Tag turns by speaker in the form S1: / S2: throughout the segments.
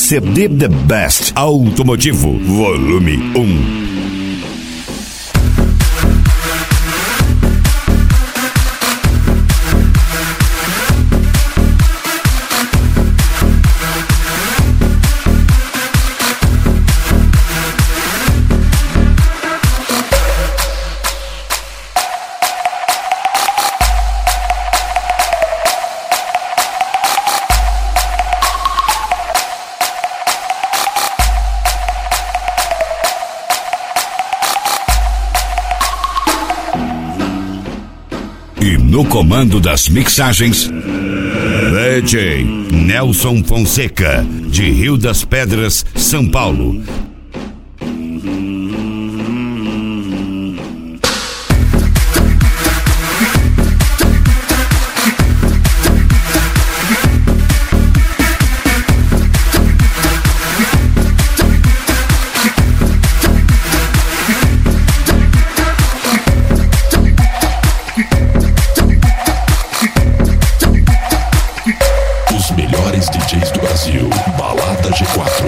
S1: CD The Best Automotivo, volume 1. E no comando das mixagens, DJ Nelson Fonseca, de Rio das Pedras, São Paulo.
S2: DJs do Brasil, Balada G4.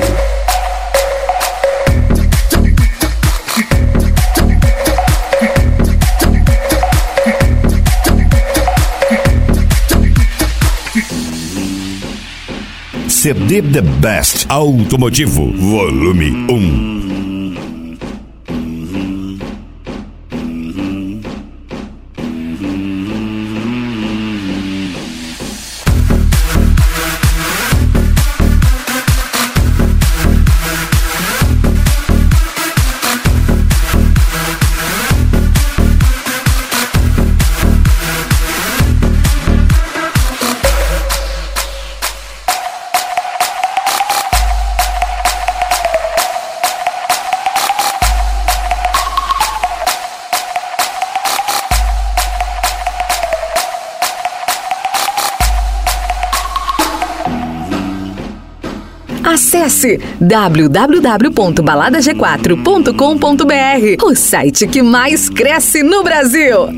S1: CD The Best Automotivo, volume 1.
S3: Acesse www.baladag4.com.br, o site que mais cresce no Brasil.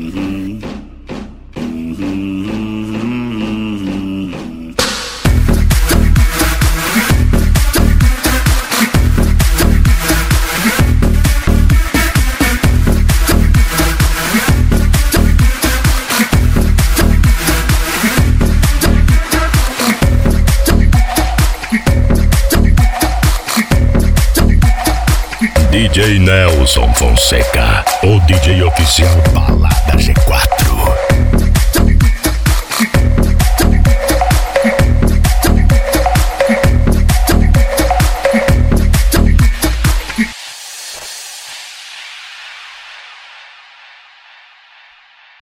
S2: DJ Nelson Fonseca, o DJ oficial Balada G4.